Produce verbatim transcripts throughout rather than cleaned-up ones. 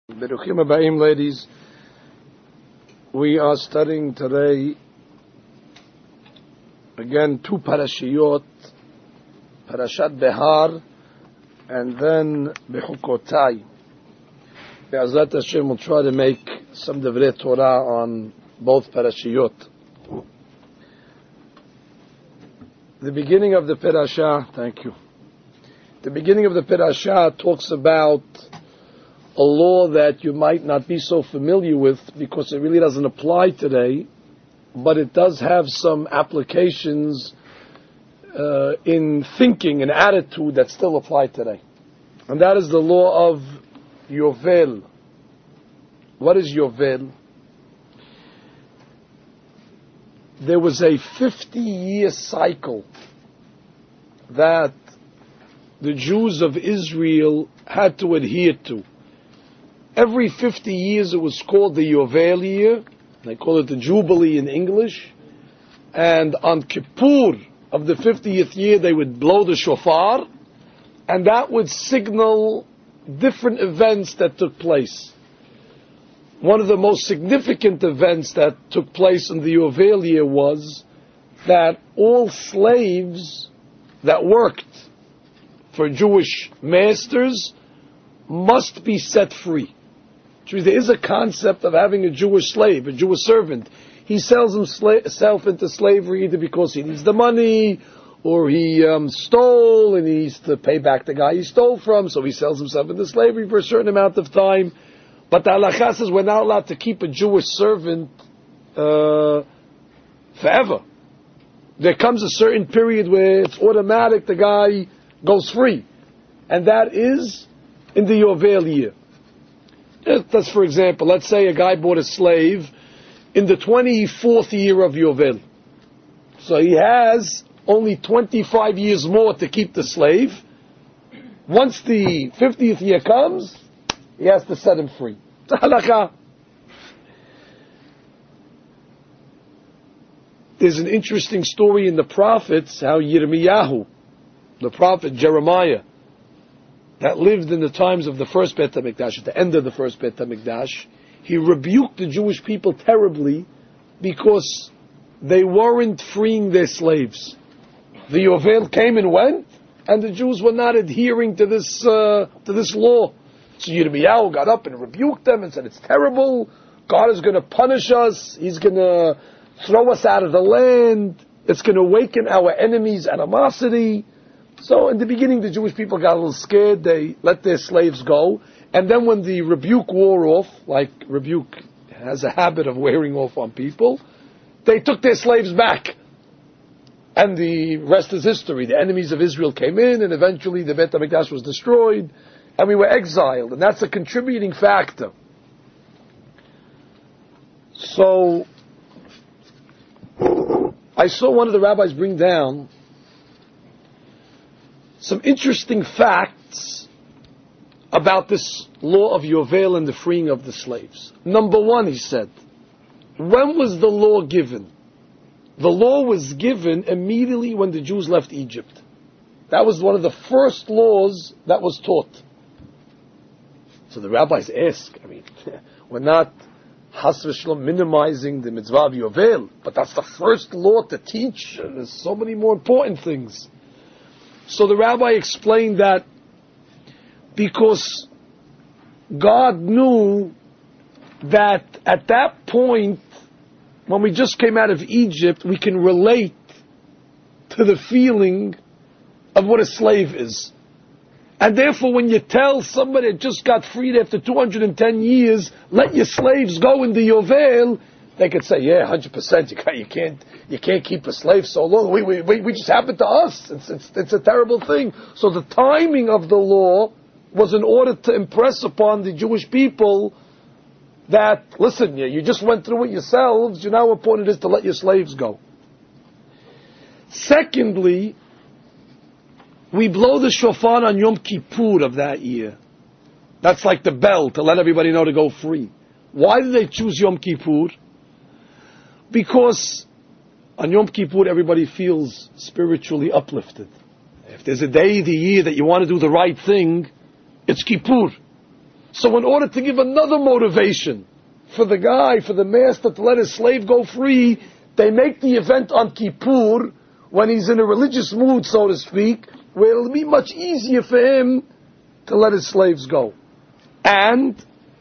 Beruchim Habayim, ladies. We are studying today again two parashiyot, Parashat Behar, and then Bechukotai. Be'ezrat Hashem will try to make some Devrei Torah on both parashiyot. The beginning of the parasha, thank you. The beginning of the parasha talks about a law that you might not be so familiar with because it really doesn't apply today, but it does have some applications uh, in thinking and attitude that still apply today. And that is the law of Yovel. What is Yovel? There was a fifty-year cycle that the Jews of Israel had to adhere to. Every fifty years it was called the Yovel year. They call it the Jubilee in English. And on Kippur of the fiftieth year they would blow the shofar, and that would signal different events that took place. One of the most significant events that took place in the Yovel year was that all slaves that worked for Jewish masters must be set free. There is a concept of having a Jewish slave, a Jewish servant. He sells himself into slavery either because he needs the money, or he um, stole and he needs to pay back the guy he stole from, so he sells himself into slavery for a certain amount of time. But the halakha says we're not allowed to keep a Jewish servant uh, forever. There comes a certain period where it's automatic, the guy goes free. And that is in the Yovel year. That's, for example, let's say a guy bought a slave in the twenty-fourth year of Yovel. So he has only twenty-five years more to keep the slave. Once the fiftieth year comes, he has to set him free. It's a halakha. There's an interesting story in the prophets, how Yirmiyahu, the prophet Jeremiah, that lived in the times of the first Beit HaMikdash, at the end of the first Beit HaMikdash, he rebuked the Jewish people terribly because they weren't freeing their slaves. The Yovel came and went, and the Jews were not adhering to this uh, to this law. So Yirmiyahu got up and rebuked them and said, it's terrible, God is going to punish us, He's going to throw us out of the land, it's going to awaken our enemies' animosity. So in the beginning the Jewish people got a little scared, they let their slaves go, and then when the rebuke wore off, like rebuke has a habit of wearing off on people, they took their slaves back. And the rest is history. The enemies of Israel came in, and eventually the Beit HaMikdash was destroyed, and we were exiled, and that's a contributing factor. So I saw one of the rabbis bring down some interesting facts about this law of Yovel and the freeing of the slaves. Number one, he said, when was the law given? The law was given immediately when the Jews left Egypt. That was one of the first laws that was taught. So the rabbis ask, I mean, we're not Has v'shalom minimizing the mitzvah of Yovel, but that's the first law to teach. There's so many more important things. So the rabbi explained that because God knew that at that point, when we just came out of Egypt, we can relate to the feeling of what a slave is. And therefore, when you tell somebody that just got freed after two hundred ten years, let your slaves go in the Yovel, they could say, yeah, one hundred percent, you can't, you can't, you can't keep a slave so long. We, we, we, we just happened to us. It's, it's, it's a terrible thing. So the timing of the law was in order to impress upon the Jewish people that, listen, you, you just went through it yourselves, you know how important it is to let your slaves go. Secondly, we blow the shofar on Yom Kippur of that year. That's like the bell to let everybody know to go free. Why did they choose Yom Kippur? Because on Yom Kippur everybody feels spiritually uplifted. If there's a day of the year that you want to do the right thing, it's Kippur. So in order to give another motivation for the guy, for the master to let his slave go free, they make the event on Kippur, when he's in a religious mood, so to speak, where it'll be much easier for him to let his slaves go. And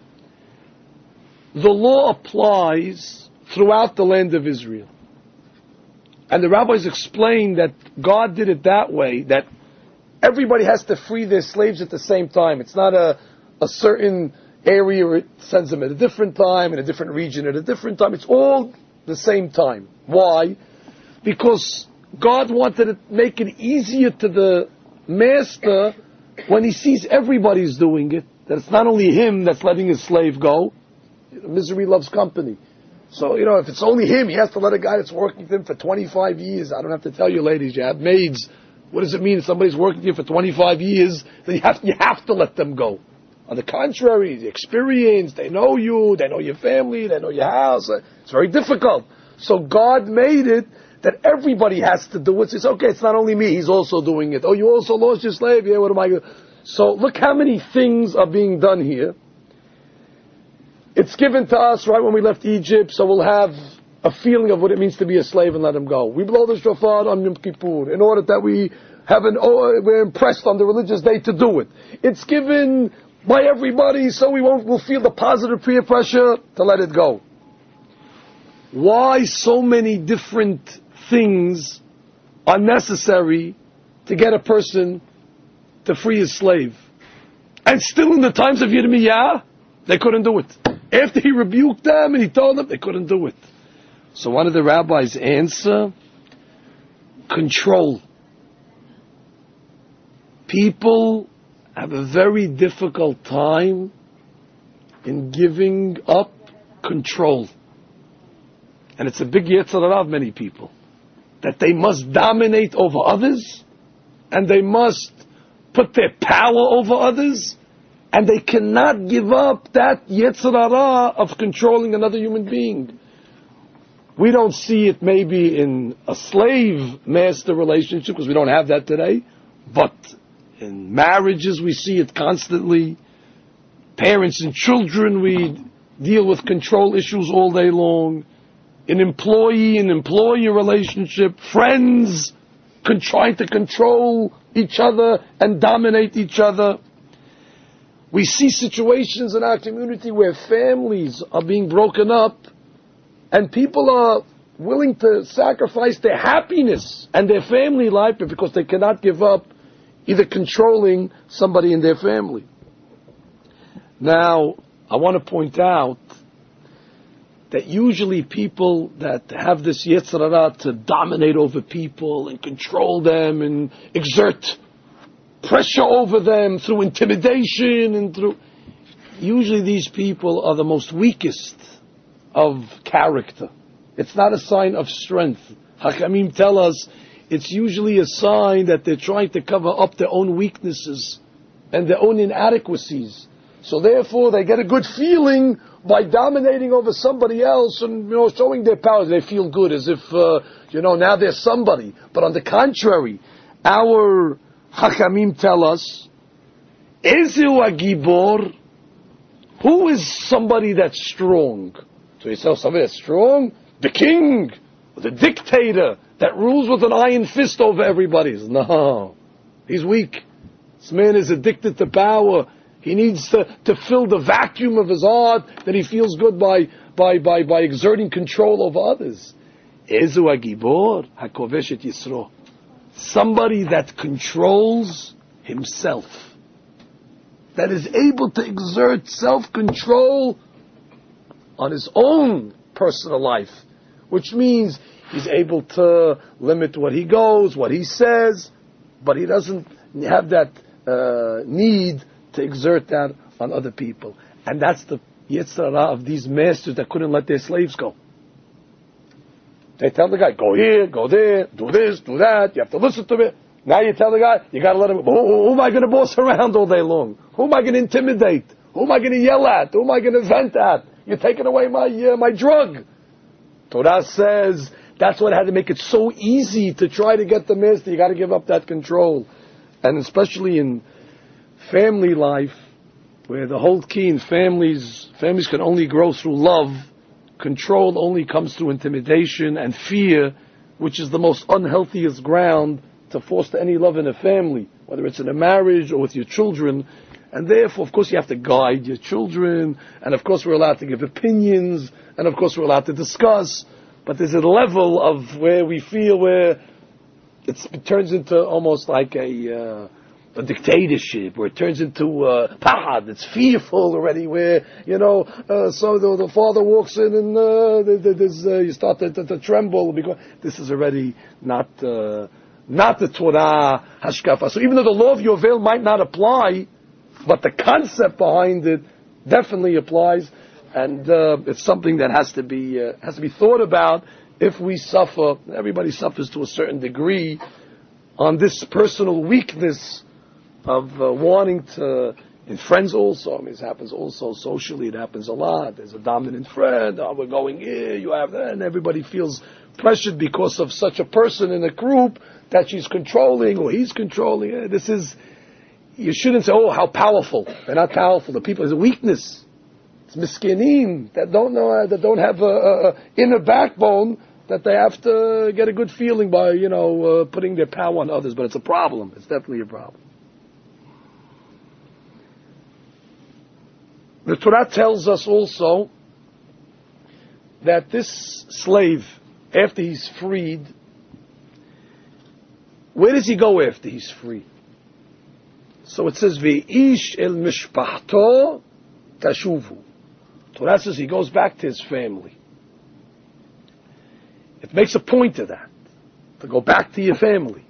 the law applies throughout the land of Israel. And the rabbis explain that God did it that way, that everybody has to free their slaves at the same time. It's not a, a certain area where it sends them at a different time, in a different region at a different time. It's all the same time. Why? Because God wanted to make it easier to the master when he sees everybody's doing it, that it's not only him that's letting his slave go. Misery loves company. So, you know, if it's only him, he has to let a guy that's working with him for twenty-five years. I don't have to tell you, ladies, you have maids. What does it mean if somebody's working with you for twenty-five years? Then you have, you have to let them go. On the contrary, the experience, they know you, they know your family, they know your house. It's very difficult. So God made it that everybody has to do it. It's okay, it's not only me, he's also doing it. Oh, you also lost your slave? Yeah, what am I going to... So look how many things are being done here. It's given to us right when we left Egypt, so we'll have a feeling of what it means to be a slave and let him go. We blow the shofar on Yom Kippur in order that we have an, oh, we're impressed on the religious day to do it. It's given by everybody, so we won't, we'll feel the positive peer pressure to let it go. Why so many different things are necessary to get a person to free his slave? And still in the times of Yirmiyah, they couldn't do it. After he rebuked them and he told them, they couldn't do it. So one of the rabbis answer, control. People have a very difficult time in giving up control. And it's a big yetzer hara of many people, that they must dominate over others, and they must put their power over others, and they cannot give up that yetzer hara of controlling another human being. We don't see it maybe in a slave-master relationship, because we don't have that today, but in marriages we see it constantly. Parents and children, we deal with control issues all day long. In employee and employee relationship, friends can try to control each other and dominate each other. We see situations in our community where families are being broken up and people are willing to sacrifice their happiness and their family life because they cannot give up either controlling somebody in their family. Now, I want to point out that usually people that have this yetzer hara to dominate over people and control them and exert pressure over them through intimidation and through... Usually these people are the most weakest of character. It's not a sign of strength. Hachamim tell us it's usually a sign that they're trying to cover up their own weaknesses and their own inadequacies. So therefore they get a good feeling by dominating over somebody else and, you know, showing their power. They feel good as if, uh, you know, now they're somebody. But on the contrary, our Chachamim tell us, Ezeu Agibor, who is somebody that's strong? So you say somebody that's strong? The king, the dictator that rules with an iron fist over everybody. No, he's weak. This man is addicted to power. He needs to, to fill the vacuum of his heart that he feels good by by by, by exerting control over others. Ezu Agibor hakovesh et Yisro. Somebody that controls himself, that is able to exert self-control on his own personal life, which means he's able to limit what he goes, what he says, but he doesn't have that uh, need to exert that on other people. And that's the yetzer hara of these masters that couldn't let their slaves go. They tell the guy, go here, go there, do this, do that, you have to listen to me. Now you tell the guy, you got to let him go. Who, who am I going to boss around all day long? Who am I going to intimidate? Who am I going to yell at? Who am I going to vent at? You're taking away my uh, my drug. Torah says that's what had to make it so easy to try to get the master. You got to give up that control. And especially in family life, where the whole key in families, families can only grow through love. Control only comes through intimidation and fear, which is the most unhealthiest ground to foster any love in a family, whether it's in a marriage or with your children. And therefore, of course, you have to guide your children, and of course we're allowed to give opinions, and of course we're allowed to discuss, but there's a level of where we feel where it's, it turns into almost like a, uh, a dictatorship, where it turns into uh, pahad, it's fearful already, where, you know, uh, so the, the father walks in and uh, there's, uh, you start to, to, to tremble, because this is already not uh, not the Torah hashkafa. So even though the law of Yovel might not apply, but the concept behind it definitely applies, and uh, it's something that has to be uh, has to be thought about. If we suffer, everybody suffers to a certain degree on this personal weakness of uh, wanting to, in friends also. I mean, it happens also socially. It happens a lot. There's a dominant friend. Oh, we're going here. You have that, and everybody feels pressured because of such a person in a group that she's controlling or he's controlling. This is. You shouldn't say, oh, how powerful. They're not powerful. The people, it's a weakness. It's miskinim that don't know, that don't have a, a, a inner backbone, that they have to get a good feeling by, you know, uh, putting their power on others. But it's a problem. It's definitely a problem. The Torah tells us also that this slave, after he's freed, where does he go after he's free? So it says, Ve'ish el mishpachto tashuvu. Torah says he goes back to his family. It makes a point of that, to go back to your family.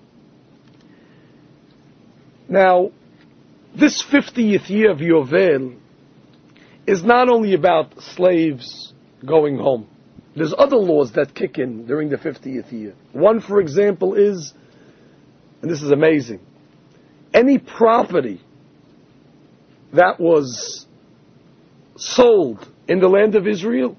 Now, this fiftieth year of Yovel is not only about slaves going home. There's other laws that kick in during the fiftieth year. One, for example, is, and this is amazing, any property that was sold in the land of Israel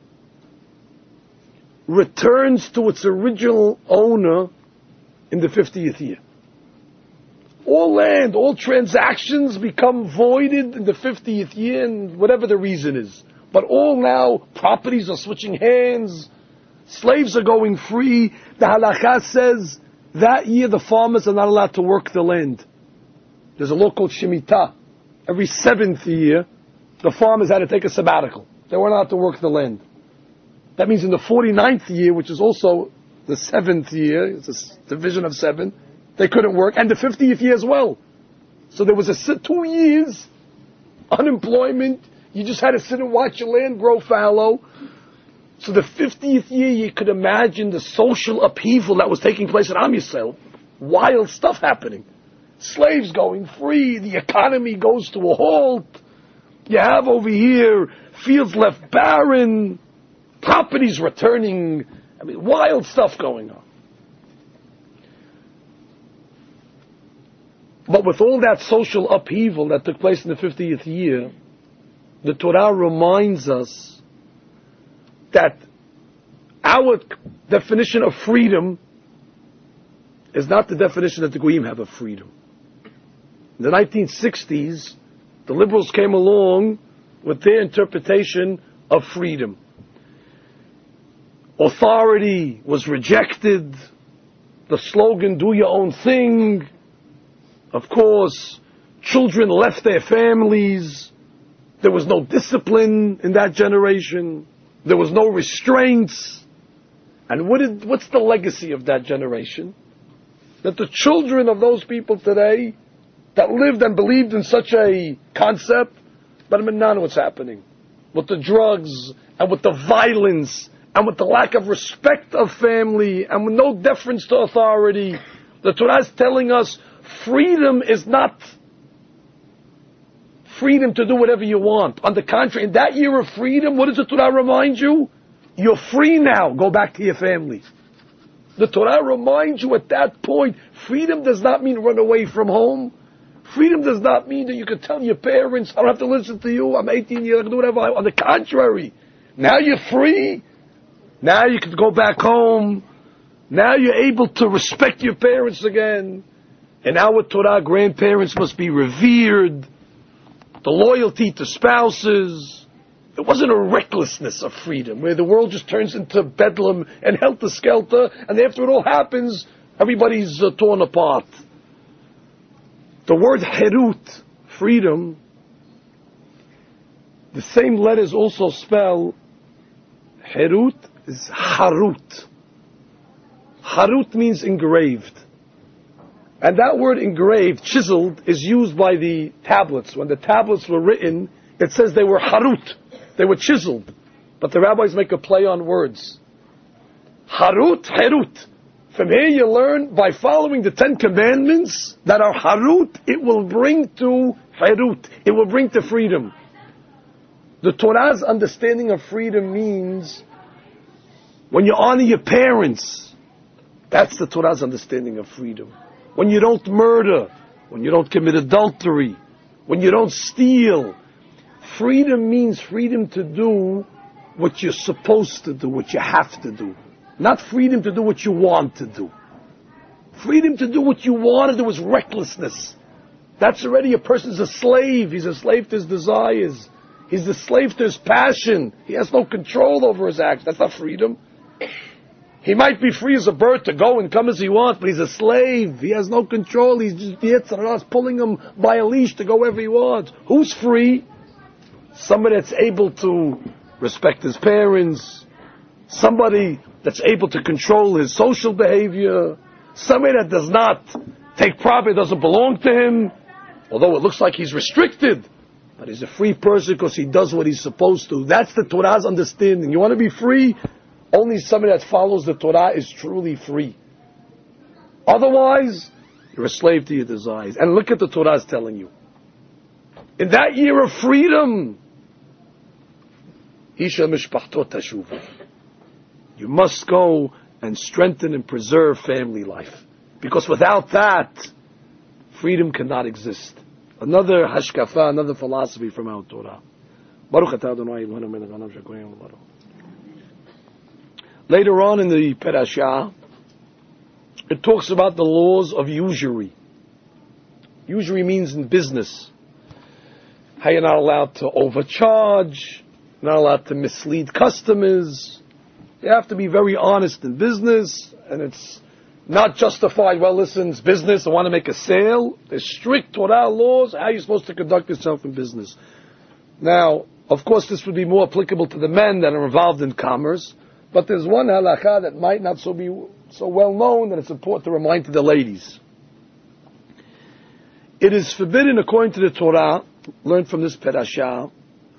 returns to its original owner in the fiftieth year. All land, all transactions become voided in the fiftieth year, and whatever the reason is. But all now, properties are switching hands, slaves are going free. The halakha says that year the farmers are not allowed to work the land. There's a law called Shemitah. Every seventh year, the farmers had to take a sabbatical. They weren't allowed to work the land. That means in the forty-ninth year, which is also the seventh year, it's a division of seven, they couldn't work, and the fiftieth year as well. So there was a two years unemployment. You just had to sit and watch your land grow fallow. So the fiftieth year, you could imagine the social upheaval that was taking place in Am Yisrael. Wild stuff happening. Slaves going free, the economy goes to a halt. You have over here fields left barren, properties returning. I mean, wild stuff going on. But with all that social upheaval that took place in the fiftieth year, the Torah reminds us that our definition of freedom is not the definition that the Goyim have of freedom. In the nineteen sixties, the liberals came along with their interpretation of freedom. Authority was rejected. The slogan, do your own thing. Of course, children left their families. There was no discipline in that generation. There was no restraints. And what did, what's the legacy of that generation? That the children of those people today that lived and believed in such a concept, but I mean, none of what's happening. With the drugs, and with the violence, and with the lack of respect of family, and with no deference to authority. The Torah is telling us freedom is not freedom to do whatever you want. On the contrary, in that year of freedom, what does the Torah remind you? You're free now. Go back to your family. The Torah reminds you at that point, freedom does not mean run away from home. Freedom does not mean that you can tell your parents, I don't have to listen to you, I'm eighteen years, I can do whatever I want. On the contrary, now you're free. Now you can go back home. Now you're able to respect your parents again. In our Torah, grandparents must be revered. the loyalty to spouses. It wasn't a recklessness of freedom where the world just turns into bedlam and helter-skelter, and after it all happens, everybody's uh, torn apart. The word herut, freedom, the same letters also spell herut is harut. Harut means engraved. And that word engraved, chiseled, is used by the tablets. When the tablets were written, it says they were harut. They were chiseled. But the rabbis make a play on words. Harut, herut. From here you learn, by following the Ten Commandments that are harut, it will bring to herut. It will bring to freedom. The Torah's understanding of freedom means when you honor your parents, that's the Torah's understanding of freedom. When you don't murder, when you don't commit adultery, when you don't steal. Freedom means freedom to do what you're supposed to do, what you have to do. Not freedom to do what you want to do. Freedom to do what you want to do is recklessness. That's already a person's a slave. He's a slave to his desires. He's a slave to his passion. He has no control over his acts. That's not freedom. He might be free as a bird to go and come as he wants, but he's a slave. He has no control. He's just the Yitzhak pulling him by a leash to go wherever he wants. Who's free? Somebody that's able to respect his parents. Somebody that's able to control his social behavior. Somebody that does not take property that doesn't belong to him. Although it looks like he's restricted. But he's a free person because he does what he's supposed to. That's the Torah's understanding. You want to be free? Only somebody that follows the Torah is truly free. Otherwise, you're a slave to your desires. And look at the Torah's telling you. In that year of freedom, Isha mishpachto tashuv. You must go and strengthen and preserve family life. Because without that, freedom cannot exist. Another hashkafa, another philosophy from our Torah. Baruch atah Adonai Eloheinu melech haolam shekohen v'baruch. Later on in the Perashah, it talks about the laws of usury. Usury means in business. How you're not allowed to overcharge, not allowed to mislead customers. You have to be very honest in business, and it's not justified, well listen, it's business, I want to make a sale. There's strict Torah laws, how you're supposed to conduct yourself in business. Now, of course this would be more applicable to the men that are involved in commerce, but there's one halakha that might not so be so well known that it's important to remind to the ladies. It is forbidden, according to the Torah, learned from this Perashah,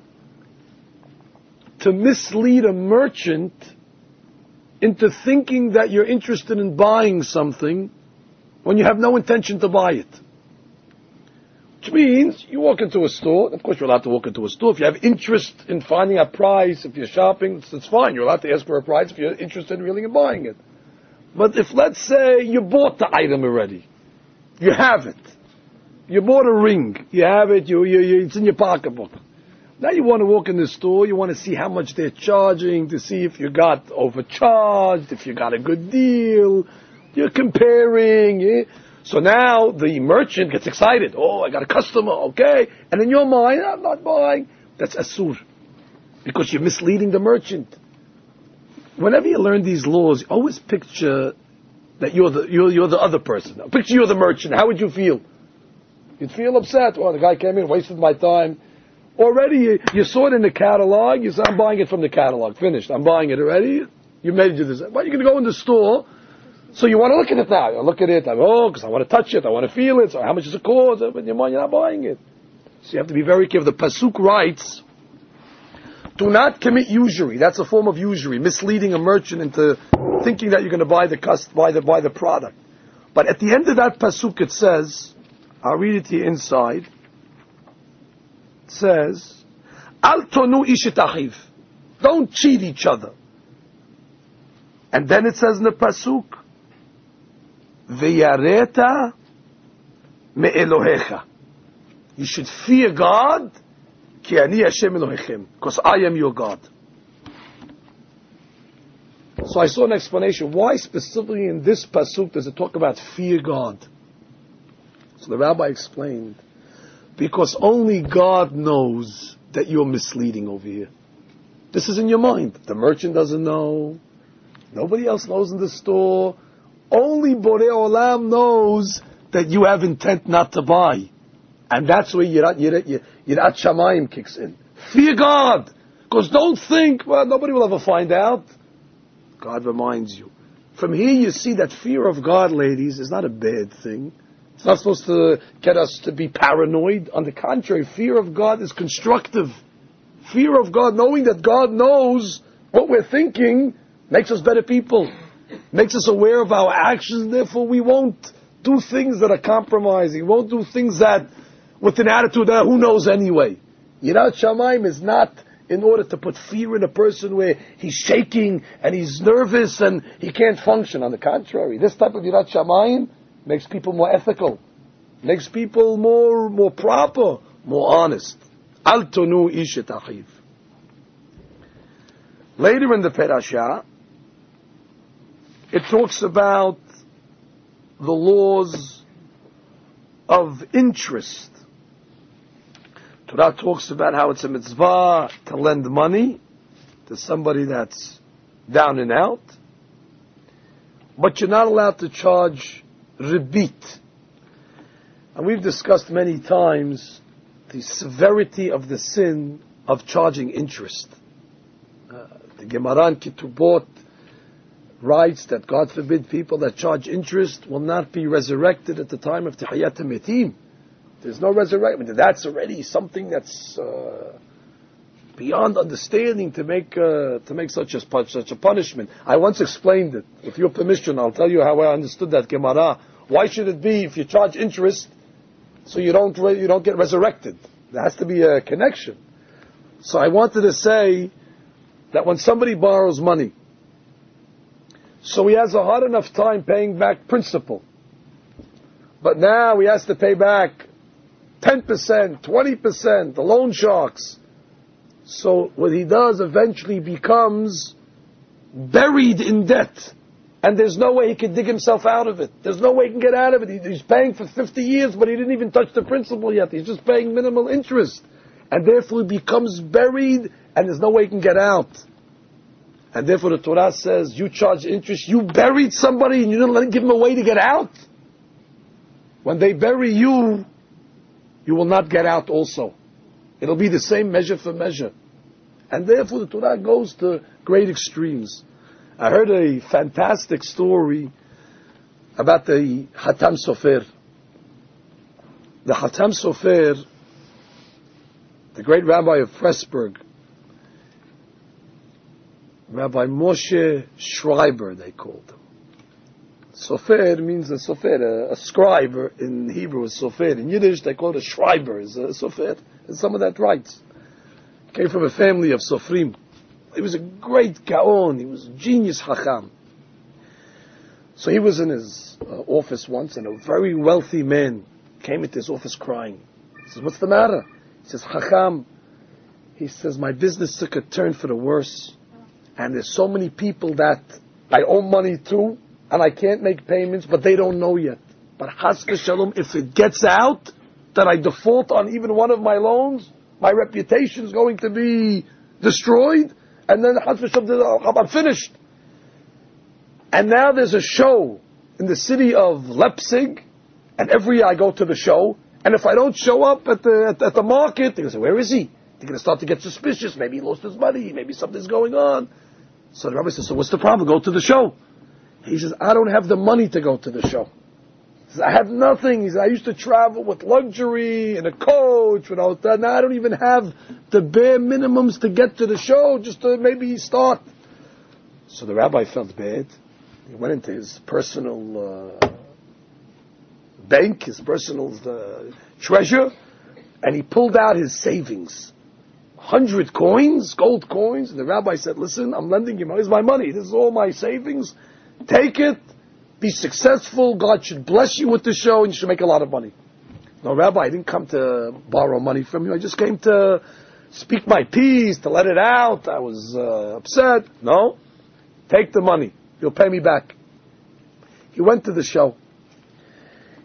to mislead a merchant into thinking that you're interested in buying something when you have no intention to buy it. Which means, you walk into a store, of course you're allowed to walk into a store, if you have interest in finding a price, if you're shopping, it's, it's fine, you're allowed to ask for a price if you're interested in really in buying it. But if, let's say, you bought the item already, you have it, you bought a ring, you have it, you, you, you, it's in your pocketbook. Now you want to walk in the store, you want to see how much they're charging, to see if you got overcharged, if you got a good deal, you're comparing. Yeah? So now the merchant gets excited. Oh, I got a customer, okay. And in your mind, I'm not buying. That's asur. Because you're misleading the merchant. Whenever you learn these laws, always picture that you're the, you're, you're the other person. Picture you're the merchant. How would you feel? You'd feel upset. Well, the guy came in, wasted my time. Already you, you saw it in the catalog, you said, I'm buying it from the catalog. Finished. I'm buying it already. You made it this. But you're going to go in the store, so you want to look at it now. You look at it, I'm, oh, because I want to touch it, I want to feel it, so how much does it cost? But in your mind, you're not buying it. So you have to be very careful. The Pasuk writes, do not commit usury. That's a form of usury, misleading a merchant into thinking that you're going to buy the cust- buy the buy the product. But at the end of that Pasuk it says, I'll read it to you inside, says, Al tonu ishit achiv. Don't cheat each other. And then it says in the pasuk, V'yareta me'elohecha. You should fear God, ki ani Hashem Elohechem, because I am your God. So I saw an explanation. Why specifically in this pasuk does it talk about fear God? So the rabbi explained, Because only God knows that you're misleading over here. This is in your mind. The merchant doesn't know. Nobody else knows in the store. Only Borei Olam knows that you have intent not to buy. And that's where Yirat, Yirat, Yirat Shamayim kicks in. Fear God. Because don't think, well, nobody will ever find out. God reminds you. From here you see that fear of God, ladies, is not a bad thing. It's not supposed to get us to be paranoid. On the contrary, fear of God is constructive. Fear of God, knowing that God knows what we're thinking, makes us better people. Makes us aware of our actions, therefore we won't do things that are compromising. We won't do things that, with an attitude that who knows anyway. Yirat Shamayim is not in order to put fear in a person where he's shaking and he's nervous and he can't function. On the contrary, this type of Yirat Shamayim makes people more ethical, makes people more more proper, more honest. Al tonu ish et achiv. Later in the parasha, it talks about the laws of interest. Torah talks about how it's a mitzvah to lend money to somebody that's down and out, but you're not allowed to charge ribit. And we've discussed many times the severity of the sin of charging interest. Uh, the Gemara in Ketubot writes that, God forbid, people that charge interest will not be resurrected at the time of Tehiyat HaMetim. There's no resurrection. That's already something that's uh, beyond understanding to make uh, to make such a such a punishment. I once explained it. With your permission, I'll tell you how I understood that Gemara. Why should it be if you charge interest, so you don't you don't get resurrected? There has to be a connection. So I wanted to say that when somebody borrows money, so he has a hard enough time paying back principal, but now he has to pay back ten percent, twenty percent, the loan sharks. So what he does eventually becomes buried in debt. And there's no way he can dig himself out of it. There's no way he can get out of it. He's paying for fifty years, but he didn't even touch the principal yet. He's just paying minimal interest. And therefore he becomes buried, and there's no way he can get out. And therefore the Torah says, you charge interest, you buried somebody and you didn't let him give him a way to get out. When they bury you, you will not get out also. It'll be the same measure for measure. And therefore the Torah goes to great extremes. I heard a fantastic story about the Hatam Sofer. The Hatam Sofer, the great rabbi of Pressburg, Rabbi Moshe Schreiber, they called him. Sofer means a sofer, a, a scribe. In Hebrew is sofer. In Yiddish they call it a schreiber, is a sofer. And some of that writes. Came from a family of sofrim. He was a great gaon. He was a genius hacham. So he was in his uh, office once, and a very wealthy man came into his office crying. He says, "What's the matter?" He says, "Hacham," he says, "my business took a turn for the worse, and there's so many people that I owe money to, and I can't make payments, but they don't know yet. But Chas v'Shalom, if it gets out that I default on even one of my loans, my reputation is going to be destroyed, and then Chas v'Shalom, I'm finished." And now there's a show in the city of Leipzig, and every year I go to the show, and if I don't show up at the at, at the market, they're going to say, "Where is he?" They're going to start to get suspicious. Maybe he lost his money. Maybe something's going on. So the rabbi says, "So what's the problem? Go to the show." He says, "I don't have the money to go to the show. He says, I have nothing." He says, "I used to travel with luxury in a coach, with all that. Now I don't even have the bare minimums to get to the show, just to maybe start." So the rabbi felt bad. He went into his personal uh, bank, his personal uh, treasure, and he pulled out his savings. Hundred coins, gold coins. And the rabbi said, "Listen, I'm lending you money. Here's my money. This is all my savings. Take it. Be successful. God should bless you with the show, and you should make a lot of money." "No, Rabbi, I didn't come to borrow money from you. I just came to speak my piece, to let it out. I was uh, upset." "No, take the money. You'll pay me back." He went to the show.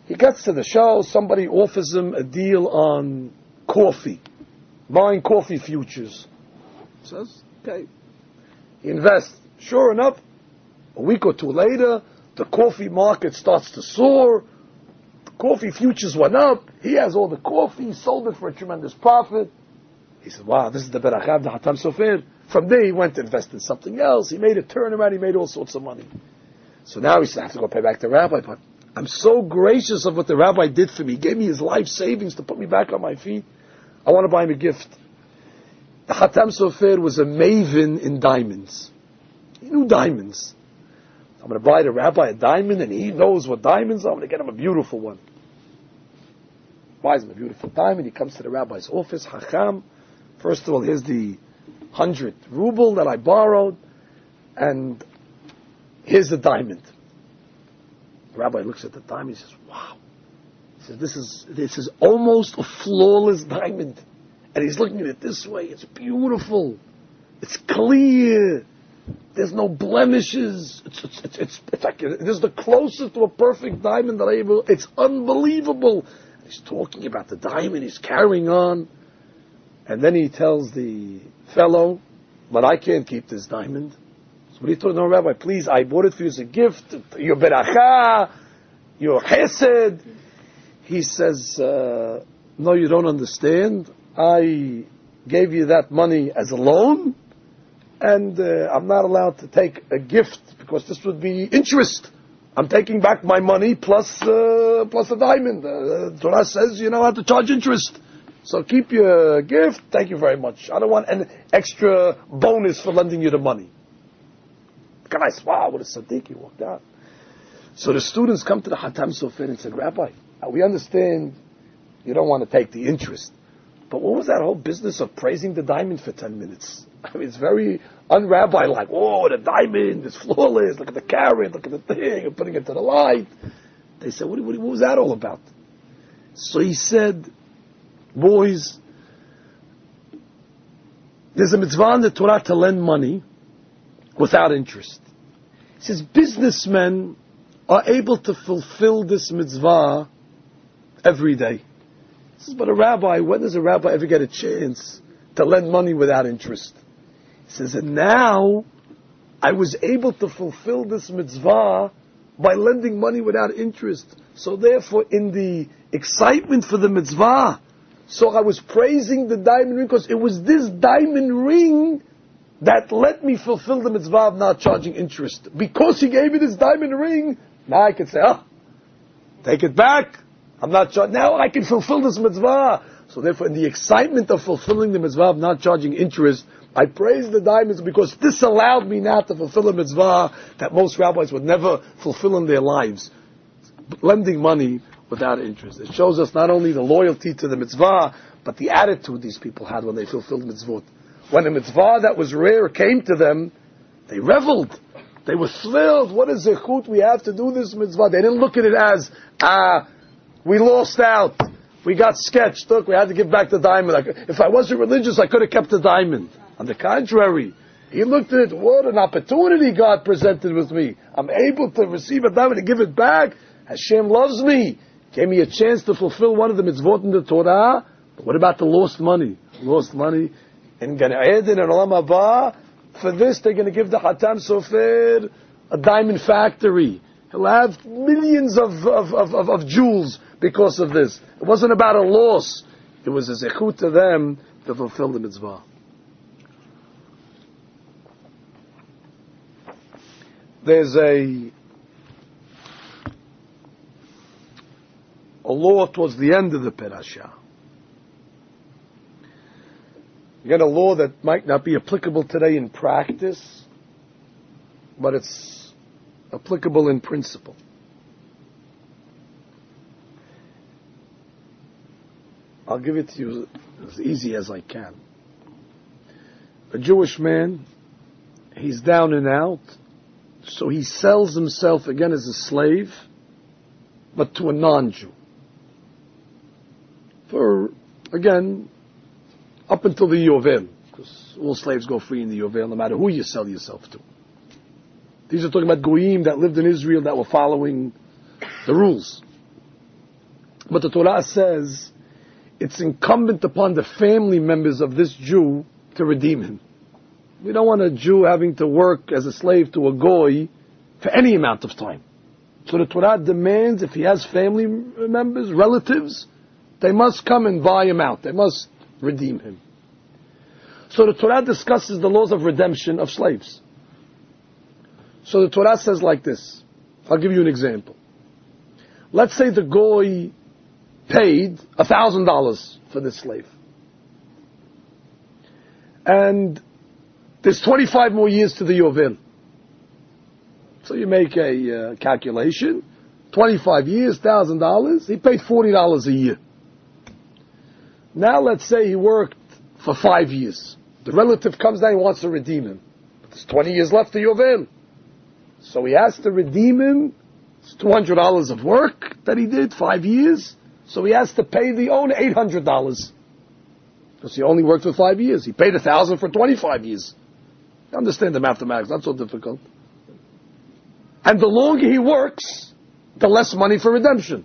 He gets to the show, somebody offers him a deal on coffee, buying coffee futures. He says, okay. He invests. Sure enough, a week or two later, the coffee market starts to soar. The coffee futures went up. He has all the coffee, sold it for a tremendous profit. He said, wow, this is the Berachav, the Hatam Sofer. From there, he went to invest in something else. He made a turnaround. He made all sorts of money. So now he said, I have to go pay back the rabbi, but I'm so gracious of what the rabbi did for me. He gave me his life savings to put me back on my feet. I want to buy him a gift. The Hatam Sofer was a maven in diamonds. He knew diamonds. I'm going to buy the rabbi a diamond, and he knows what diamonds are. I'm going to get him a beautiful one. Buys him a beautiful diamond. He comes to the rabbi's office. Hacham, first of all, here's the hundred ruble that I borrowed, and here's the diamond. The rabbi looks at the diamond. He says, "Wow." He says, "This is this is almost a flawless diamond." And he's looking at it this way. It's beautiful. It's clear. There's no blemishes. It's it's it's, it's, it's like it is the closest to a perfect diamond that I ever. It's unbelievable. He's talking about the diamond. He's carrying on, and then he tells the fellow, "But I can't keep this diamond." So what he told, "No, Rabbi, please, I bought it for you as a gift. Your beracha, your chesed." He says, uh, "No, you don't understand. I gave you that money as a loan, and uh, I'm not allowed to take a gift because this would be interest. I'm taking back my money plus uh, plus a diamond. Uh, Torah says you know how to charge interest. So keep your gift. Thank you very much. I don't want an extra bonus for lending you the money." The guy said, "Wow, what a tzaddik." He walked out. So the students come to the Hatam Sofer and said, "Rabbi, we understand you don't want to take the interest. But what was that whole business of praising the diamond for ten minutes? I mean, it's very un-rabbi-like. Oh, the diamond is flawless. Look at the carat. Look at the thing. And putting it to the light." They said, what, what, what was that all about? So he said, "Boys, there's a mitzvah in the Torah to lend money without interest." He says, businessmen are able to fulfill this mitzvah every day. He says, but a rabbi, when does a rabbi ever get a chance to lend money without interest? He says, and now I was able to fulfill this mitzvah by lending money without interest. So therefore, in the excitement for the mitzvah, so I was praising the diamond ring because it was this diamond ring that let me fulfill the mitzvah of not charging interest. Because he gave me this diamond ring, now I can say, oh, take it back. I'm not charging. Now I can fulfill this mitzvah. So therefore, in the excitement of fulfilling the mitzvah of not charging interest, I praise the diamonds because this allowed me now to fulfill a mitzvah that most rabbis would never fulfill in their lives. Lending money without interest. It shows us not only the loyalty to the mitzvah, but the attitude these people had when they fulfilled mitzvot. When a mitzvah that was rare came to them, they reveled. They were thrilled. What a zechut we have to do this mitzvah. They didn't look at it as, ah, we lost out. We got sketched. Look, we had to give back the diamond. If I wasn't religious, I could have kept the diamond. On the contrary, he looked at it, what an opportunity God presented with me. I'm able to receive a diamond and give it back. Hashem loves me. Gave me a chance to fulfill one of the mitzvot in the Torah. But what about the lost money? Lost money in Gan Eden and Olam Haba. For this, they're going to give the Hatam Sofer a diamond factory. He'll have millions of, of, of, of, of jewels because of this. It wasn't about a loss. It was a zechut to them to fulfill the mitzvah. There's a a law towards the end of the parasha. You get a law that might not be applicable today in practice, but it's applicable in principle. I'll give it to you as easy as I can. A Jewish man, he's down and out, so he sells himself again as a slave, but to a non-Jew. For, again, up until the Yovel, because all slaves go free in the Yovel, no matter who you sell yourself to. These are talking about Goyim that lived in Israel that were following the rules. But the Torah says it's incumbent upon the family members of this Jew to redeem him. We don't want a Jew having to work as a slave to a goy for any amount of time. So the Torah demands if he has family members, relatives, they must come and buy him out. They must redeem him. So the Torah discusses the laws of redemption of slaves. So the Torah says like this. I'll give you an example. Let's say the goy paid a thousand dollars for this slave. And there's twenty-five more years to the Yovel. So you make a uh, calculation. twenty-five years, one thousand dollars. He paid forty dollars a year. Now let's say he worked for five years. The relative comes down and wants to redeem him. But there's twenty years left to Yovel. So he has to redeem him. It's two hundred dollars of work that he did, five years. So he has to pay the owner eight hundred dollars. Because he only worked for five years. He paid one thousand dollars for twenty-five years. You understand the mathematics, not so difficult. And the longer he works, the less money for redemption.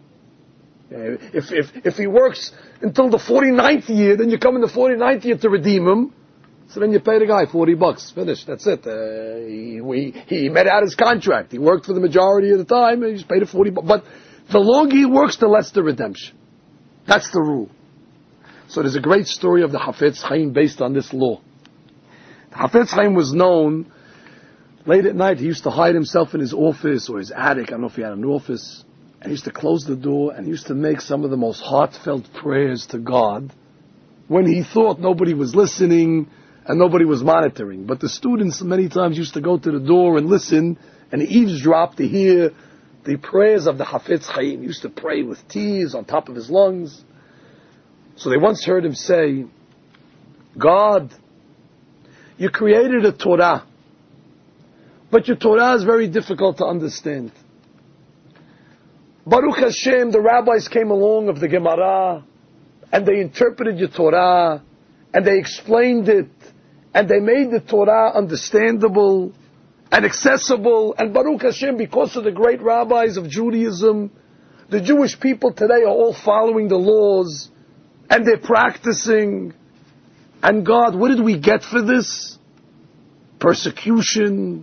If, if, if he works until the forty-ninth year, then you come in the forty-ninth year to redeem him. So then you pay the guy forty bucks. Finished. That's it. Uh, he, we, he met out his contract. He worked for the majority of the time and he just paid it forty bucks. But the longer he works, the less the redemption. That's the rule. So there's a great story of the Hafetz Chaim based on this law. The Hafetz Chaim was known, late at night he used to hide himself in his office or his attic. I don't know if he had an office. And he used to close the door and he used to make some of the most heartfelt prayers to God when he thought nobody was listening and nobody was monitoring. But the students many times used to go to the door and listen and eavesdrop to hear the prayers of the Hafetz Chaim. He used to pray with tears on top of his lungs. So they once heard him say, God, you created a Torah, but your Torah is very difficult to understand. Baruch Hashem, the rabbis came along of the Gemara, and they interpreted your Torah, and they explained it, and they made the Torah understandable and accessible, and Baruch Hashem, because of the great rabbis of Judaism, the Jewish people today are all following the laws, and they're practicing. And God, what did we get for this? Persecution,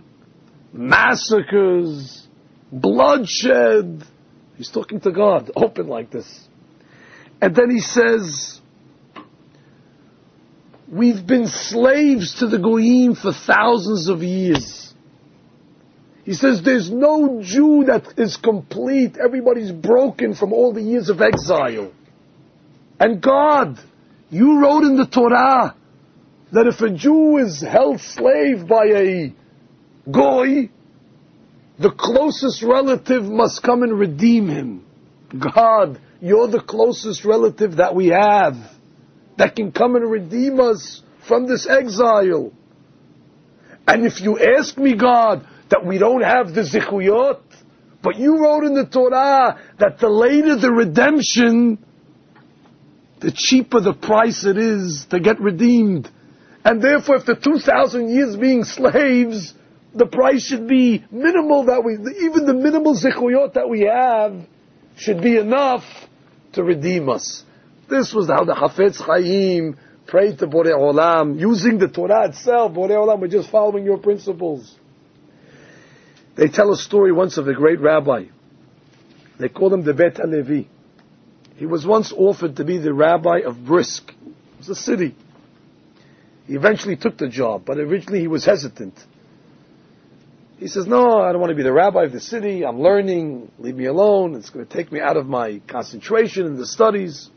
massacres, bloodshed. He's talking to God, open like this. And then he says, we've been slaves to the Goyim for thousands of years. He says there's no Jew that is complete. Everybody's broken from all the years of exile. And God, you wrote in the Torah that if a Jew is held slave by a Goy, the closest relative must come and redeem him. God, you're the closest relative that we have that can come and redeem us from this exile. And if you ask me, God, that we don't have the zichuyot, but you wrote in the Torah that the later the redemption, the cheaper the price it is to get redeemed. And therefore, if the two thousand years being slaves, the price should be minimal, that we, even the minimal zichuyot that we have should be enough to redeem us. This was how the Hafetz Chaim prayed to Borei Olam, using the Torah itself. Borei Olam, we're just following your principles. They tell a story once of a great rabbi. They call him the Bet HaLevi. He was once offered to be the rabbi of Brisk. It was a city. He eventually took the job, but originally he was hesitant. He says, no, I don't want to be the rabbi of the city. I'm learning. Leave me alone. It's going to take me out of my concentration in the studies.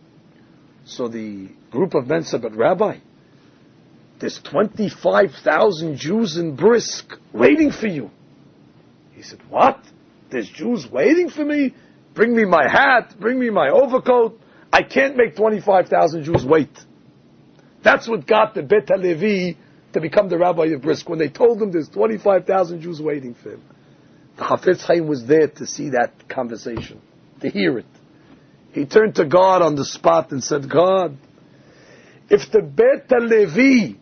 So the group of men said, but Rabbi, there's twenty-five thousand Jews in Brisk waiting for you. He said, what? There's Jews waiting for me? Bring me my hat. Bring me my overcoat. I can't make twenty-five thousand Jews wait. That's what got the Bet HaLevi to become the rabbi of Brisk, when they told him there's twenty-five thousand Jews waiting for him. The Hafetz Chaim was there to see that conversation, to hear it. He turned to God on the spot and said, God, if the Bet HaLevi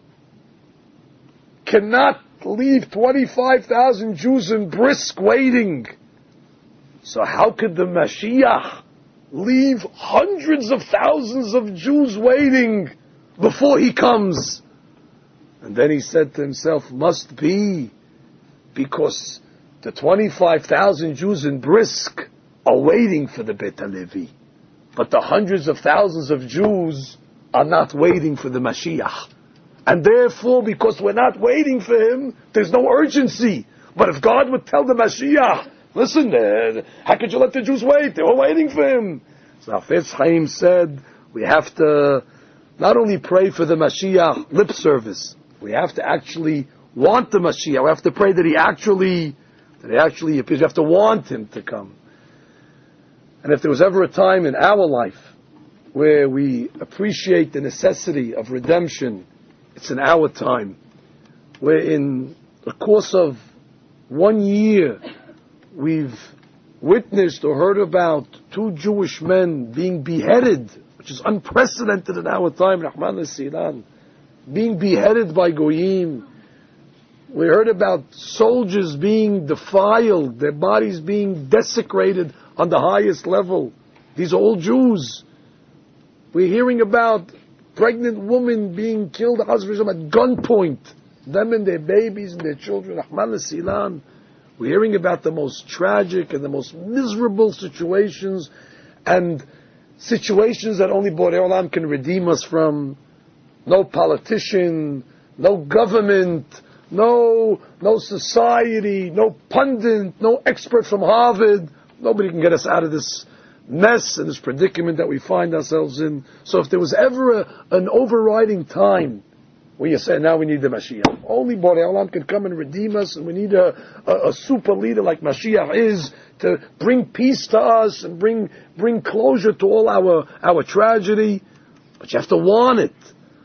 cannot leave twenty-five thousand Jews in Brisk waiting, so how could the Mashiach leave hundreds of thousands of Jews waiting before he comes? And then he said to himself, must be because the twenty-five thousand Jews in Brisk are waiting for the Beit HaLevi. But the hundreds of thousands of Jews are not waiting for the Mashiach. And therefore, because we're not waiting for him, there's no urgency. But if God would tell the Mashiach, listen, uh, how could you let the Jews wait? They were waiting for him. So Hafetz Chaim said, we have to not only pray for the Mashiach lip service, we have to actually want the Mashiach. We have to pray that he actually, that he actually appears. We have to want him to come. And if there was ever a time in our life where we appreciate the necessity of redemption, it's in our time. Where in the course of one year, we've witnessed or heard about two Jewish men being beheaded, which is unprecedented in our time, Rahman al-Silan, being beheaded by Goyim. We heard about soldiers being defiled, their bodies being desecrated on the highest level. These are all Jews. We're hearing about pregnant women being killed at gunpoint, them and their babies and their children, Rahman al-Silan. We're hearing about the most tragic and the most miserable situations, and situations that only Borei Olam can redeem us from. No politician, no government, no no society, no pundit, no expert from Harvard. Nobody can get us out of this mess and this predicament that we find ourselves in. So if there was ever a, an overriding time where you say, now we need the Mashiach, only Borei Olam can come and redeem us, and we need a, a, a super leader like Mashiach is to bring peace to us and bring bring closure to all our, our tragedy. But you have to want it.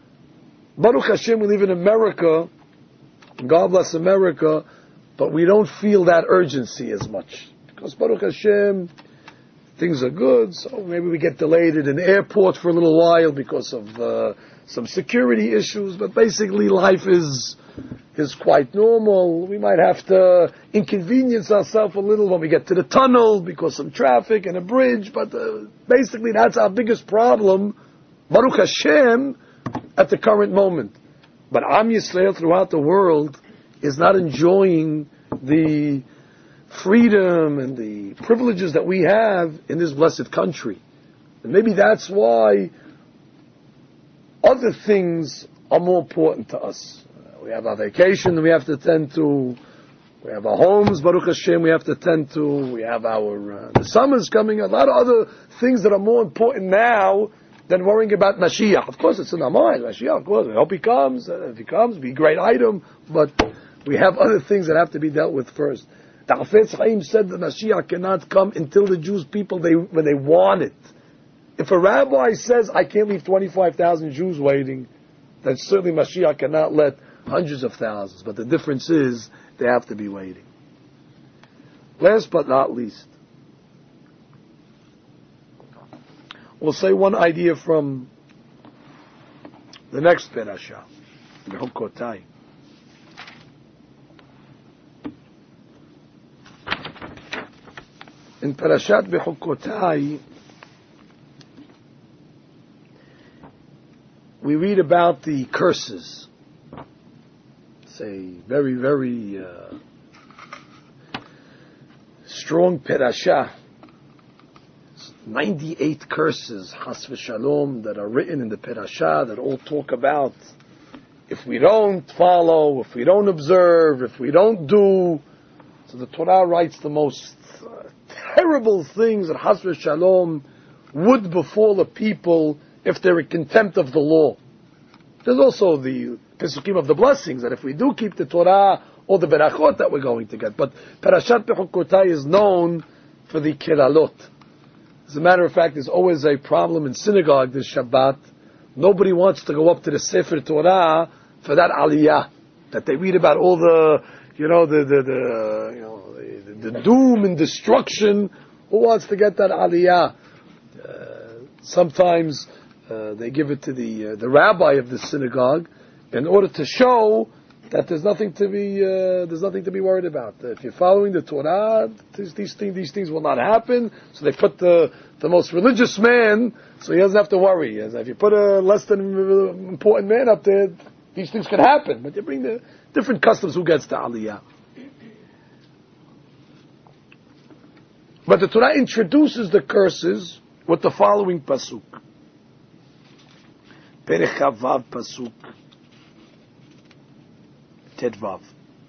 Baruch Hashem, we live in America, God bless America, but we don't feel that urgency as much. Because Baruch Hashem, things are good, so maybe we get delayed at an airport for a little while because of uh, some security issues, but basically life is is quite normal. We might have to inconvenience ourselves a little when we get to the tunnel because of traffic and a bridge, but uh, basically that's our biggest problem, Baruch Hashem, at the current moment. But Am Yisrael throughout the world is not enjoying the freedom and the privileges that we have in this blessed country. And maybe that's why other things are more important to us. We have our vacation we have to tend to. We have our homes, Baruch Hashem, we have to tend to. We have our uh, the summer's coming. A lot of other things that are more important now than worrying about Mashiach. Of course, it's in our mind. Mashiach, of course, we hope he comes. Uh, if he comes, it'll be a great item. But we have other things that have to be dealt with first. The Hafetz Chaim said that Mashiach cannot come until the Jews people, they when they want it. If a rabbi says, I can't leave twenty-five thousand Jews waiting, then certainly Mashiach cannot let hundreds of thousands. But the difference is, they have to be waiting. Last but not least, we'll say one idea from the next Perashah, Bechukotai. In Parashat Bechukotai, we read about the curses. It's a very, very uh, strong Parashah. ninety-eight curses, Has v'Shalom, that are written in the Parashah that all talk about if we don't follow, if we don't observe, if we don't do. So the Torah writes the most uh, terrible things that Has v'Shalom would befall the people if they're in contempt of the law. There's also the Pesukim of the blessings, that if we do keep the Torah, all the Berachot that we're going to get. But Parashat Bechukotai is known for the Kelalot. As a matter of fact, there's always a problem in synagogue this Shabbat. Nobody wants to go up to the Sefer Torah for that Aliyah, that they read about all the, you know, the the, the you know the, the doom and destruction. Who wants to get that Aliyah? Uh, sometimes uh, they give it to the uh, the rabbi of the synagogue in order to show that there's nothing to be uh, there's nothing to be worried about. If you're following the Torah, these, these things these things will not happen. So they put the the most religious man, so he doesn't have to worry. As if you put a less than important man up there, these things could happen. But you bring the different customs. Who gets the Aliyah? But the Torah introduces the curses with the following pasuk. Perek Chavav pasuk Tedvav.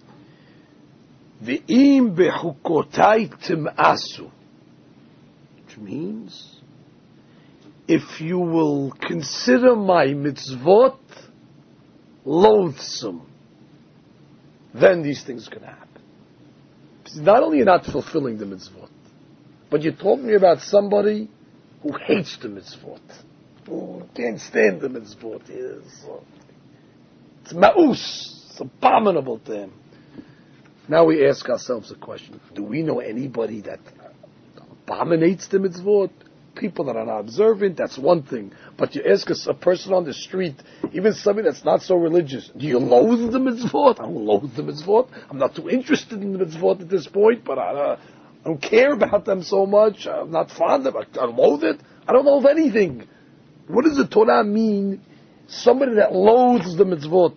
Ve'im bechukotai tim'asu. Which means, if you will consider my mitzvot loathsome, then these things can happen. Not only you're not fulfilling the mitzvot, but you're talking about somebody who hates the mitzvot, who can't stand the mitzvot. It's, it's ma'us. It's abominable to him. Now we ask ourselves a question. Do we know anybody that abominates the mitzvot? People that are not observant, that's one thing. But you ask us, a person on the street, even somebody that's not so religious, do you loathe the mitzvot? I don't loathe the mitzvot. I'm not too interested in the mitzvot at this point, but I, uh, I don't care about them so much. I'm not fond of it. I loathe it. I don't loathe anything. What does the Torah mean? Somebody that loathes the mitzvot.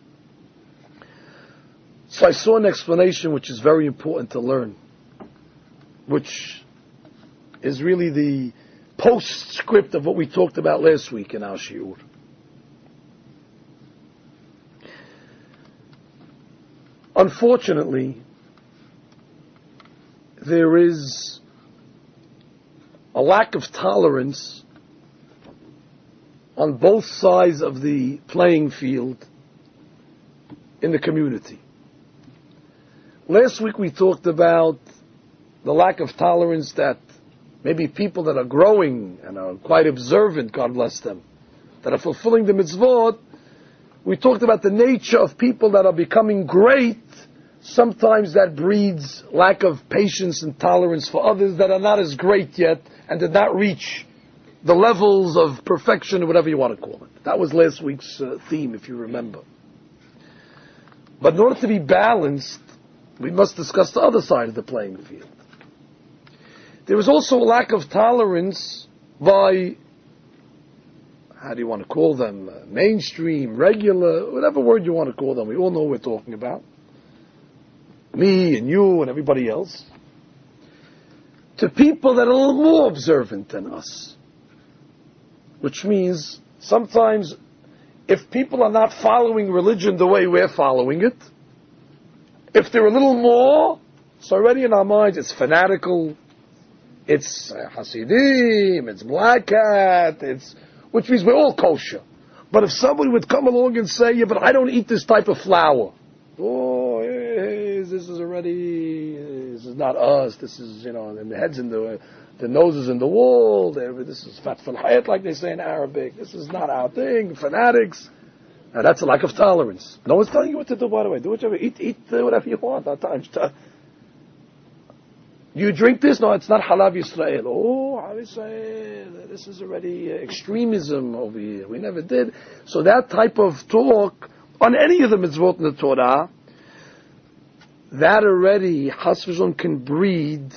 So I saw an explanation which is very important to learn, which is really the postscript of what we talked about last week in our shiur. Unfortunately, there is a lack of tolerance on both sides of the playing field in the community. Last week we talked about the lack of tolerance that maybe people that are growing and are quite observant, God bless them, that are fulfilling the mitzvot. We talked about the nature of people that are becoming great. Sometimes that breeds lack of patience and tolerance for others that are not as great yet and did not reach the levels of perfection or whatever you want to call it. That was last week's uh, theme, if you remember. But in order to be balanced, we must discuss the other side of the playing field. There is also a lack of tolerance by, how do you want to call them, uh, mainstream, regular, whatever word you want to call them. We all know what we're talking about. Me and you and everybody else. To people that are a little more observant than us. Which means, sometimes, if people are not following religion the way we're following it, if they're a little more, so already in our minds it's fanatical, it's Hasidim, it's Black Hat, it's, which means we're all kosher. But if somebody would come along and say, yeah, but I don't eat this type of flour. Oh, hey, this is already, this is not us, this is, you know, and the head's in the, the nose is in the wall, this is fat fil hayat, like they say in Arabic, this is not our thing, fanatics. Now that's a lack of tolerance. No one's telling you what to do, by the way. Do whatever, eat, eat uh, whatever you want. Not time. You drink this? No, it's not Halav Yisrael. Oh, Halav Yisrael. This is already uh, extremism over here. We never did. So that type of talk on any of the mitzvot in the Torah, that already, Chas v'Shalom, can breed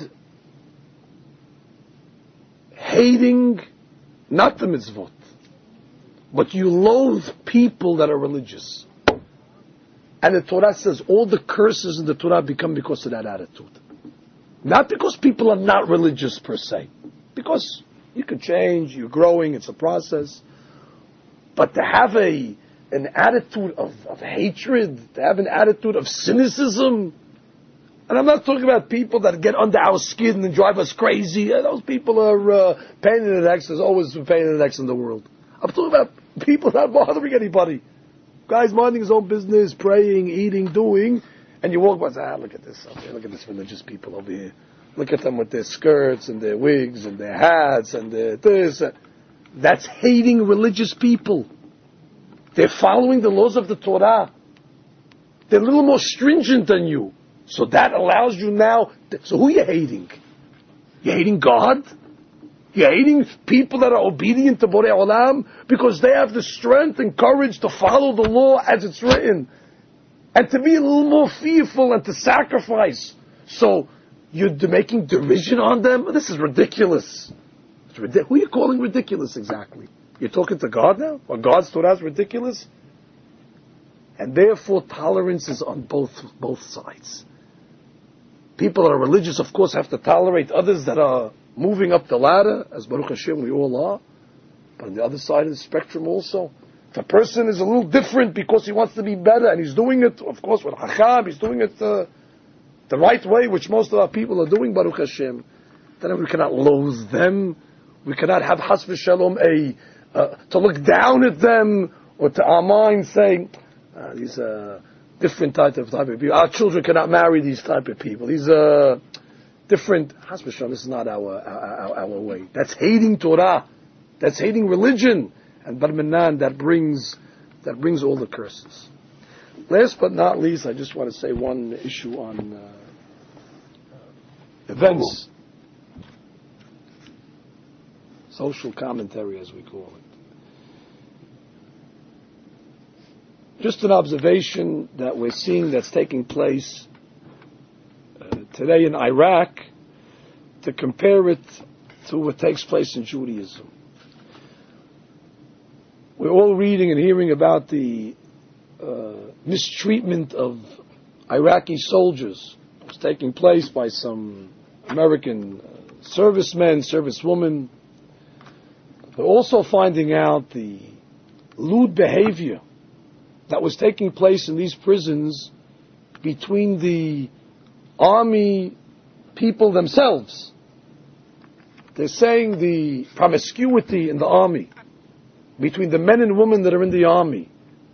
hating not the mitzvot, but you loathe people that are religious. And the Torah says all the curses in the Torah become because of that attitude. Not because people are not religious per se. Because you can change, you're growing, it's a process. But to have a an attitude of, of hatred, to have an attitude of cynicism, and I'm not talking about people that get under our skin and drive us crazy. Those people are uh, pain in the necks. There's always been pain in the necks in the world. I'm talking about people not bothering anybody. Guys minding his own business, praying, eating, doing, and you walk by and say, ah, look at this, okay, look at this religious people over here. Look at them with their skirts and their wigs and their hats and their this. That's hating religious people. They're following the laws of the Torah. They're a little more stringent than you. So that allows you now, to, so who are you hating? You're hating God? You're hating people that are obedient to Borei Olam because they have the strength and courage to follow the law as it's written. and to be a little more fearful and to sacrifice. So you're making derision on them? This is ridiculous. It's ridic- Who are you calling ridiculous exactly? You're talking to God now? Or God's Torah is ridiculous? And therefore tolerance is on both both sides. People that are religious, of course, have to tolerate others that are moving up the ladder, as Baruch Hashem we all are. But on the other side of the spectrum also, if a person is a little different because he wants to be better, and he's doing it, of course, with Hacham, he's doing it uh, the right way, which most of our people are doing, Baruch Hashem, then we cannot loathe them. We cannot have Has v'Shalom a, uh, to look down at them, or to our mind saying, uh, these are different type of, type of people. Our children cannot marry these type of people. These are different. Has v'Shalom, this is not our, our, our way. That's hating Torah. That's hating religion. And Barminan, that brings, that brings all the curses. Last but not least, I just want to say one issue on uh, events. Social commentary, as we call it. Just an observation that we're seeing that's taking place uh, today in Iraq, to compare it to what takes place in Judaism. We're all reading and hearing about the uh, mistreatment of Iraqi soldiers. It was taking place by some American uh, servicemen, servicewomen. We're also finding out the lewd behavior that was taking place in these prisons between the army people themselves. They're saying the promiscuity in the army between the men and women that are in the army,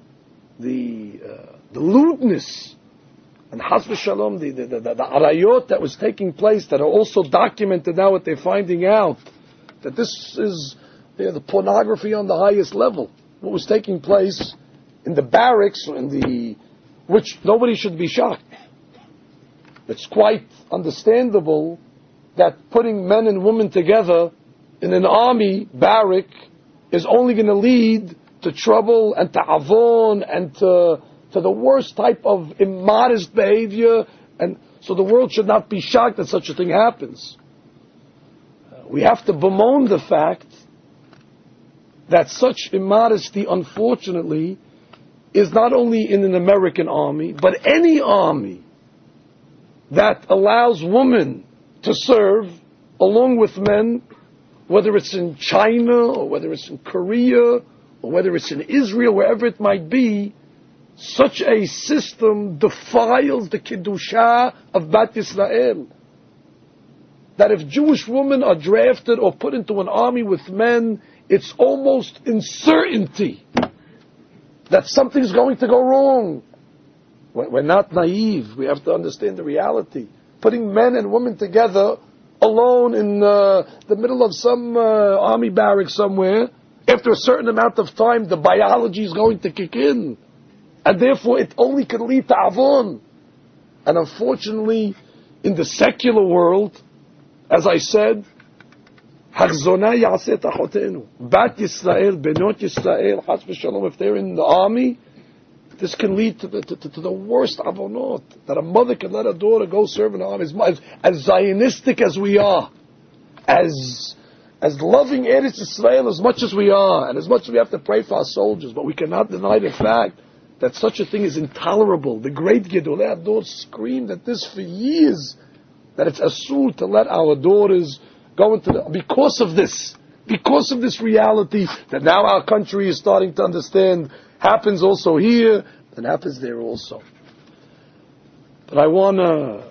the uh, the lewdness, and Has v'Shalom, the the, the the arayot that was taking place, that are also documented now, what they're finding out, that this is you know, the pornography on the highest level. What was taking place in the barracks, in the which nobody should be shocked. It's quite understandable that putting men and women together in an army barrack is only going to lead to trouble and to avon and to, to the worst type of immodest behavior, and so the world should not be shocked that such a thing happens. Uh, we have to bemoan the fact that such immodesty, unfortunately, is not only in an American army, but any army that allows women to serve along with men, whether it's in China, or whether it's in Korea, or whether it's in Israel, wherever it might be. Such a system defiles the Kiddusha of Bat Yisrael. That if Jewish women are drafted or put into an army with men, it's almost in certainty that something's going to go wrong. We're not naive. We have to understand the reality. Putting men and women together alone in uh, the middle of some uh, army barrack somewhere, after a certain amount of time, the biology is going to kick in. And therefore, it only can lead to avon. And unfortunately, in the secular world, as I said, Hachzona Ya'aseh Achotenu. Bat Yisrael, Benot Yisrael, Has v'Shalom, if they're in the army, this can lead to the, to, to the worst avonot, that a mother can let her daughter go serve in the army. As, as Zionistic as we are, as as loving Eretz Yisrael as much as we are, and as much as we have to pray for our soldiers, but we cannot deny the fact that such a thing is intolerable. The great Gedolei Ador screamed at this for years, that it's asur to let our daughters go into the, because of this, because of this reality that now our country is starting to understand, happens also here, and happens there also. But I want to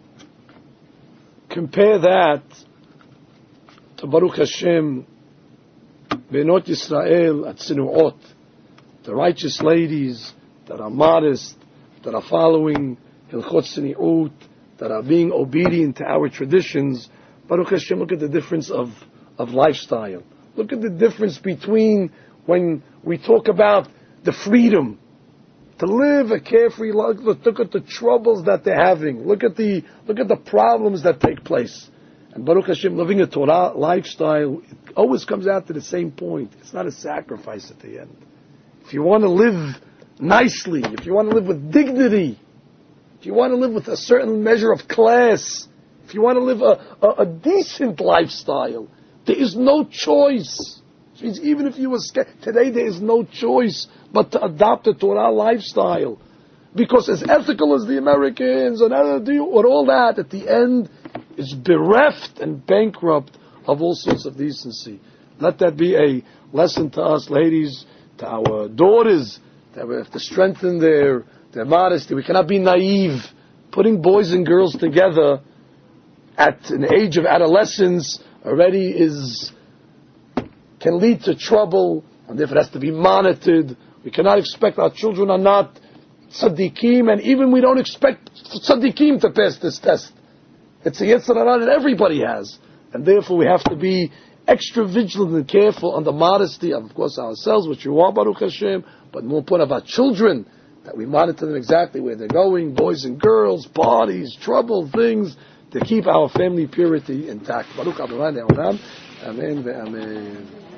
compare that to Baruch Hashem, Benot Yisrael at Sinuot, the righteous ladies that are modest, that are following Hilchot Siniut, that are being obedient to our traditions. Baruch Hashem, look at the difference of, of lifestyle. Look at the difference between when we talk about the freedom to live a carefree life. Look at the troubles that they're having. Look at the look at the problems that take place. And Baruch Hashem, living a Torah lifestyle, it always comes out to the same point. It's not a sacrifice at the end. If you want to live nicely, if you want to live with dignity, if you want to live with a certain measure of class, if you want to live a, a, a decent lifestyle, there is no choice. Which means even if you were scared, today there is no choice but to adopt the Torah lifestyle. Because as ethical as the Americans and all that, at the end, is bereft and bankrupt of all sorts of decency. Let that be a lesson to us, ladies, to our daughters, that we have to strengthen their, their modesty. We cannot be naive. Putting boys and girls together at an age of adolescence already is can lead to trouble, and therefore it has to be monitored. We cannot expect our children are not tzaddikim, and even we don't expect tzaddikim to pass this test. It's a yetzer hara that everybody has, and therefore we have to be extra vigilant and careful on the modesty of, of course, ourselves, which we are, Baruch Hashem, but more important of our children, that we monitor them exactly where they're going, boys and girls, parties, trouble, things, to keep our family purity intact. Baruch Adonai Le'olam. Amen ve'amen.